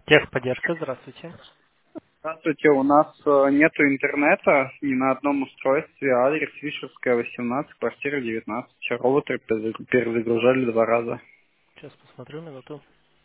Техподдержка, здравствуйте. Здравствуйте, у нас нету интернета ни на одном устройстве. Адрес Вишерская, 18, квартира 19. Роутер перезагружали 2 раза. Сейчас посмотрю минуту.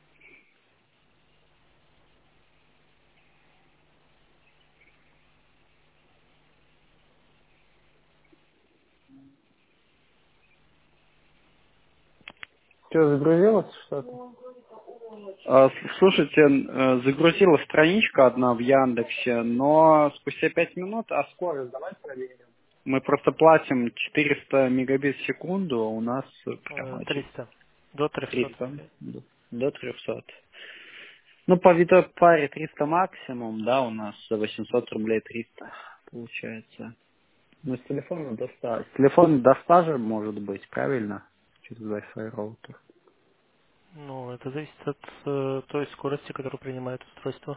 Что, загрузилось что-то? Слушайте, загрузила страничка одна в Яндексе, но спустя 5 минут, а скорость давай проверим. Мы просто платим 400 мегабит в секунду, а у нас прям очень 300. До 300. 300, до 300. Ну, по видеопаре 300 максимум, да, у нас за 800 рублей 300 получается. Ну, с телефона до 100. С телефона до 100 же может быть, правильно? Через Wi-Fi роутер. Ну, это зависит от той скорости, которую принимает устройство.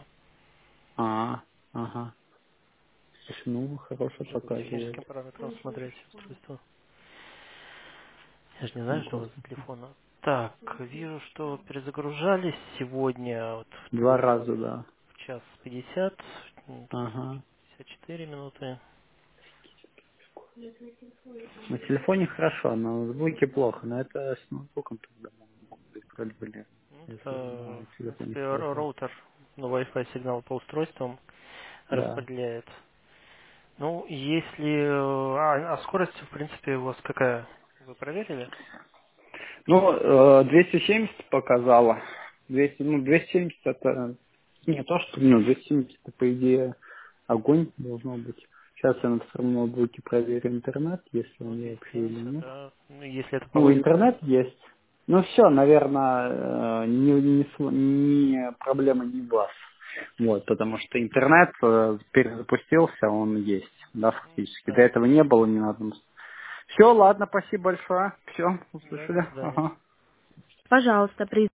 Ага. Слушай, ну, хорошо Нужно по показывает. техническим параметрам смотреть устройство. Я же не знаю, что у вас за Годно. телефона. Так, вижу, что перезагружались сегодня вот 2 раза, да. в час 50, Ага. 54 минуты. На телефоне хорошо, на ноутбуке плохо, но это с ноутбуком тогда могут быть проблемы, Ну, если это, на в телефоне принципе, хорошо. роутер на Wi-Fi сигнал по устройствам Да. распределяет. Ну, если... скорость, в принципе, у вас какая? Вы проверили? Ну, 270 показала. 270 это не то, что, 270 это, по идее, огонь должно быть. Сейчас я на втором ноутбуке проверю интернет, если у Ну, него вообще или 270, нет. да. Ну, если это по Ну, Wi-Fi. интернет есть. Ну, все, наверное, не проблема не в вас. Вот, потому что интернет перезапустился, он есть, да, фактически. До Да. этого не было ни на одном. Все, ладно, спасибо большое. Все, Да, до услышали. свидания. Ага. Пожалуйста, при